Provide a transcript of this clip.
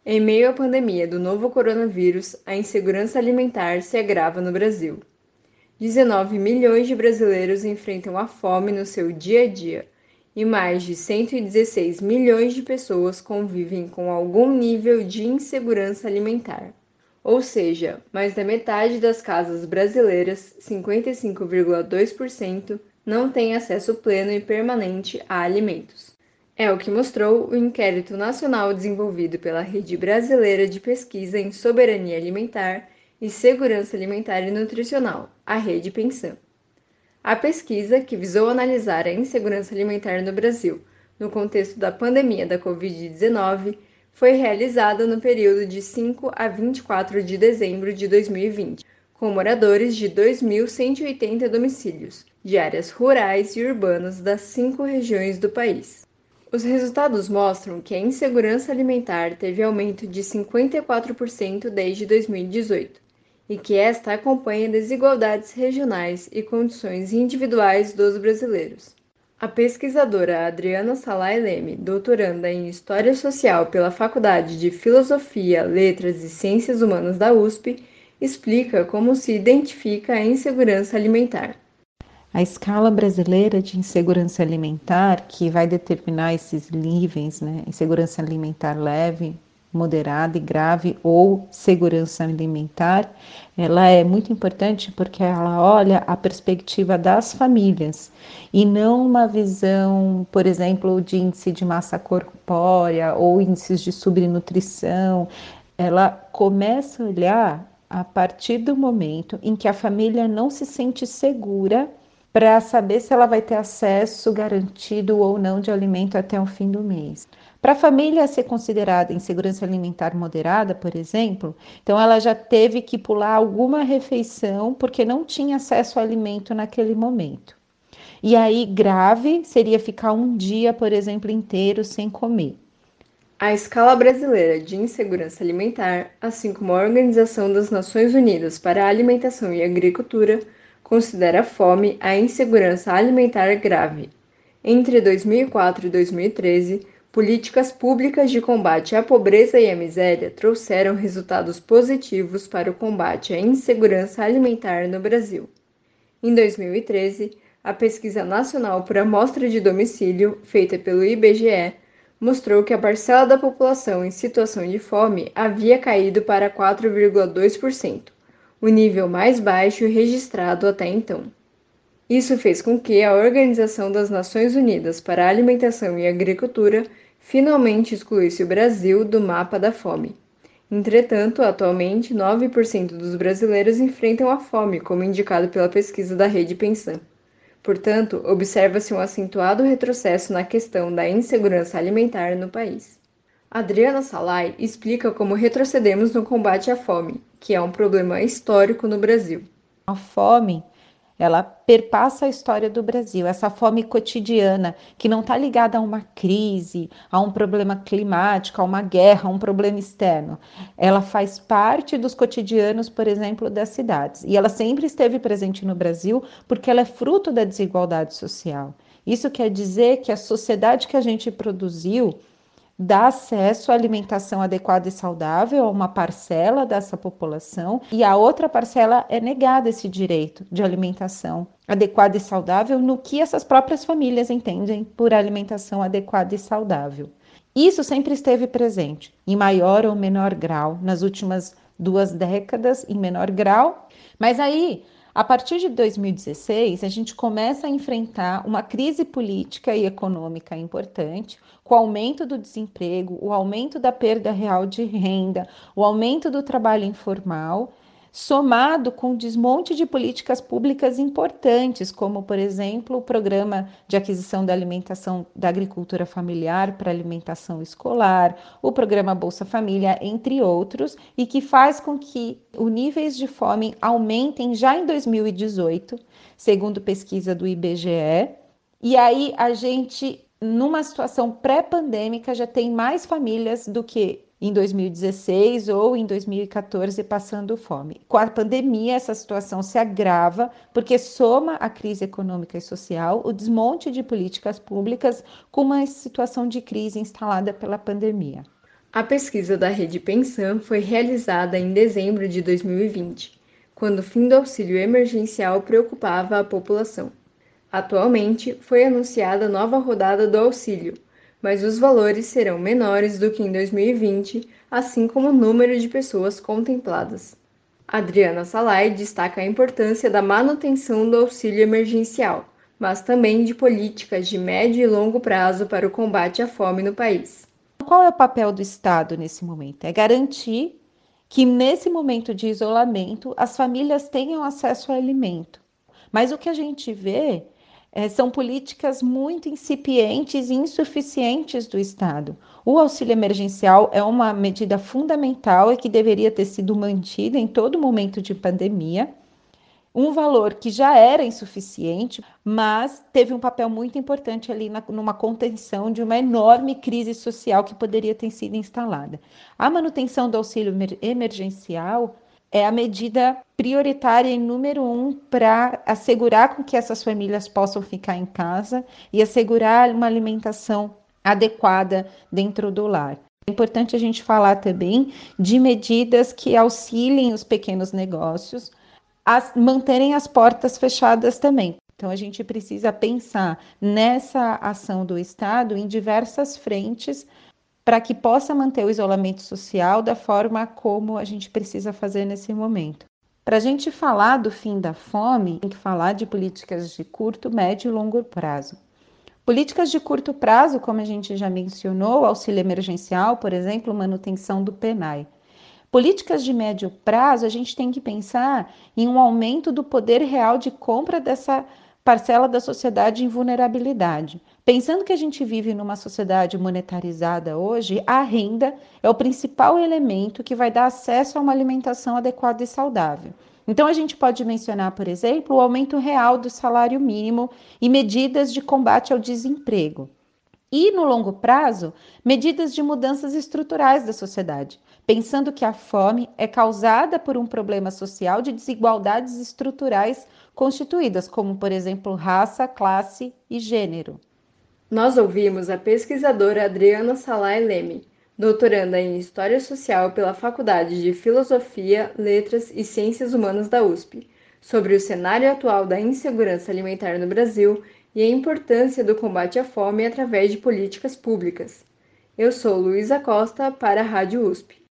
Em meio à pandemia do novo coronavírus, a insegurança alimentar se agrava no Brasil. 19 milhões de brasileiros enfrentam a fome no seu dia a dia e mais de 116 milhões de pessoas convivem com algum nível de insegurança alimentar. Ou seja, mais da metade das casas brasileiras, 55,2%, não tem acesso pleno e permanente a alimentos. É o que mostrou o inquérito nacional desenvolvido pela Rede Brasileira de Pesquisa em Soberania Alimentar e Segurança Alimentar e Nutricional, a Rede Pensan. A pesquisa, que visou analisar a insegurança alimentar no Brasil no contexto da pandemia da Covid-19, foi realizada no período de 5 a 24 de dezembro de 2020, com moradores de 2.180 domicílios, de áreas rurais e urbanas das 5 regiões do país. Os resultados mostram que a insegurança alimentar teve aumento de 54% desde 2018 e que esta acompanha desigualdades regionais e condições individuais dos brasileiros. A pesquisadora Adriana Salai Leme, doutoranda em História Social pela Faculdade de Filosofia, Letras e Ciências Humanas da USP, explica como se identifica a insegurança alimentar. A escala brasileira de insegurança alimentar, que vai determinar esses níveis, né? Insegurança alimentar leve, moderada e grave ou segurança alimentar, ela é muito importante porque ela olha a perspectiva das famílias e não uma visão, por exemplo, de índice de massa corpórea ou índices de subnutrição. Ela começa a olhar a partir do momento em que a família não se sente segura para saber se ela vai ter acesso garantido ou não de alimento até o fim do mês. Para a família ser considerada insegurança alimentar moderada, por exemplo, então ela já teve que pular alguma refeição porque não tinha acesso ao alimento naquele momento. E aí, grave seria ficar um dia, por exemplo, inteiro sem comer. A escala brasileira de insegurança alimentar, assim como a Organização das Nações Unidas para a Alimentação e Agricultura, considera a fome a insegurança alimentar grave. Entre 2004 e 2013, políticas públicas de combate à pobreza e à miséria trouxeram resultados positivos para o combate à insegurança alimentar no Brasil. Em 2013, a Pesquisa Nacional por Amostra de Domicílio, feita pelo IBGE, mostrou que a parcela da população em situação de fome havia caído para 4,2%, o nível mais baixo registrado até então. Isso fez com que a Organização das Nações Unidas para a Alimentação e Agricultura finalmente excluísse o Brasil do mapa da fome. Entretanto, atualmente, 9% dos brasileiros enfrentam a fome, como indicado pela pesquisa da Rede Pensan. Portanto, observa-se um acentuado retrocesso na questão da insegurança alimentar no país. Adriana Salai explica como retrocedemos no combate à fome, que é um problema histórico no Brasil. A fome, ela perpassa a história do Brasil, essa fome cotidiana, que não está ligada a uma crise, a um problema climático, a uma guerra, a um problema externo. Ela faz parte dos cotidianos, por exemplo, das cidades. E ela sempre esteve presente no Brasil porque ela é fruto da desigualdade social. Isso quer dizer que a sociedade que a gente produziu dá acesso à alimentação adequada e saudável a uma parcela dessa população e a outra parcela é negada esse direito de alimentação adequada e saudável no que essas próprias famílias entendem por alimentação adequada e saudável. Isso sempre esteve presente, em maior ou menor grau, nas últimas 2 décadas, em menor grau, mas aí a partir de 2016, a gente começa a enfrentar uma crise política e econômica importante, com o aumento do desemprego, o aumento da perda real de renda, o aumento do trabalho informal, somado com o desmonte de políticas públicas importantes, como, por exemplo, o programa de aquisição da alimentação da agricultura familiar para alimentação escolar, o programa Bolsa Família, entre outros, e que faz com que os níveis de fome aumentem já em 2018, segundo pesquisa do IBGE. E aí a gente, numa situação pré-pandêmica, já tem mais famílias do que em 2016 ou em 2014 passando fome. Com a pandemia, essa situação se agrava porque soma a crise econômica e social, o desmonte de políticas públicas com uma situação de crise instalada pela pandemia. A pesquisa da Rede Pensan foi realizada em dezembro de 2020, quando o fim do auxílio emergencial preocupava a população. Atualmente, foi anunciada nova rodada do auxílio, mas os valores serão menores do que em 2020, assim como o número de pessoas contempladas. Adriana Salai destaca a importância da manutenção do auxílio emergencial, mas também de políticas de médio e longo prazo para o combate à fome no país. Qual é o papel do Estado nesse momento? É garantir que nesse momento de isolamento as famílias tenham acesso ao alimento. Mas o que a gente vê são políticas muito incipientes e insuficientes do Estado. O auxílio emergencial é uma medida fundamental e que deveria ter sido mantida em todo momento de pandemia. Um valor que já era insuficiente, mas teve um papel muito importante ali numa contenção de uma enorme crise social que poderia ter sido instalada. A manutenção do auxílio emergencial é a medida prioritária e número um para assegurar com que essas famílias possam ficar em casa e assegurar uma alimentação adequada dentro do lar. É importante a gente falar também de medidas que auxiliem os pequenos negócios manterem as portas fechadas também. Então, a gente precisa pensar nessa ação do Estado em diversas frentes para que possa manter o isolamento social da forma como a gente precisa fazer nesse momento. Para a gente falar do fim da fome, tem que falar de políticas de curto, médio e longo prazo. Políticas de curto prazo, como a gente já mencionou, auxílio emergencial, por exemplo, manutenção do PNAE. Políticas de médio prazo, a gente tem que pensar em um aumento do poder real de compra dessa parcela da sociedade em vulnerabilidade. Pensando que a gente vive numa sociedade monetarizada hoje, a renda é o principal elemento que vai dar acesso a uma alimentação adequada e saudável. Então, a gente pode mencionar, por exemplo, o aumento real do salário mínimo e medidas de combate ao desemprego. E, no longo prazo, medidas de mudanças estruturais da sociedade, pensando que a fome é causada por um problema social de desigualdades estruturais constituídas, como, por exemplo, raça, classe e gênero. Nós ouvimos a pesquisadora Adriana Salai Leme, doutoranda em História Social pela Faculdade de Filosofia, Letras e Ciências Humanas da USP, sobre o cenário atual da insegurança alimentar no Brasil e a importância do combate à fome através de políticas públicas. Eu sou Luísa Costa para a Rádio USP.